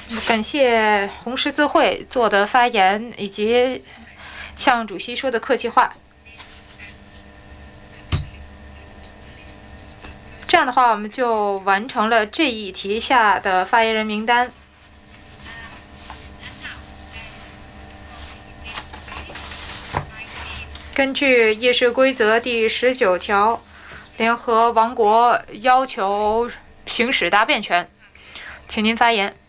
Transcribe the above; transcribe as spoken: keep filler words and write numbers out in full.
感谢红十字会做的发言，以及向主席说的客气话。这样的话，我们就完成了这一题下的发言人名单。根据议事规则第十九条，联合王国要求行使答辩权，请您发言。